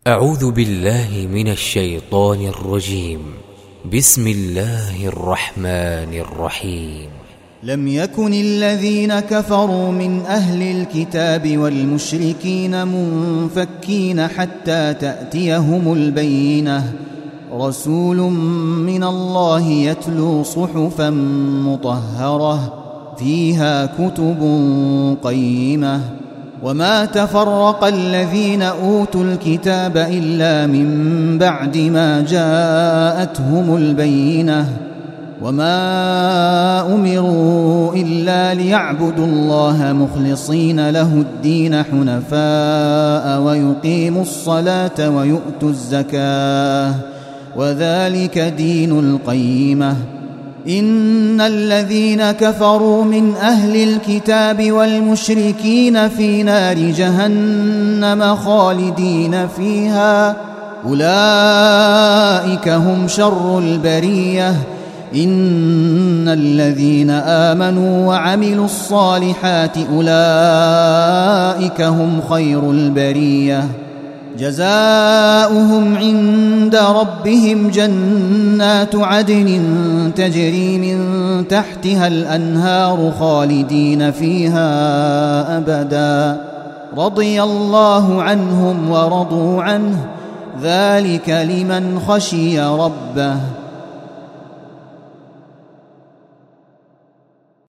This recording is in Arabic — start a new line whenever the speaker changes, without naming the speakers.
أعوذ بالله من الشيطان الرجيم. بسم الله الرحمن الرحيم.
لم يكن الذين كفروا من أهل الكتاب والمشركين منفكين حتى تأتيهم البينة، رسول من الله يتلو صحفا مطهرة فيها كتب قيمة. وما تفرق الذين أوتوا الكتاب إلا من بعد ما جاءتهم البينة، وما أمروا إلا ليعبدوا الله مخلصين له الدين حنفاء ويقيموا الصلاة ويؤتوا الزكاة وذلك دين القيمة. إن الذين كفروا من أهل الكتاب والمشركين في نار جهنم خالدين فيها، أولئك هم شر البرية. إن الذين آمنوا وعملوا الصالحات أولئك هم خير البرية. جزاؤهم عند ربهم جنات عدن تجري من تحتها الأنهار خالدين فيها أبدا، رضي الله عنهم ورضوا عنه، ذلك لمن خشي ربه.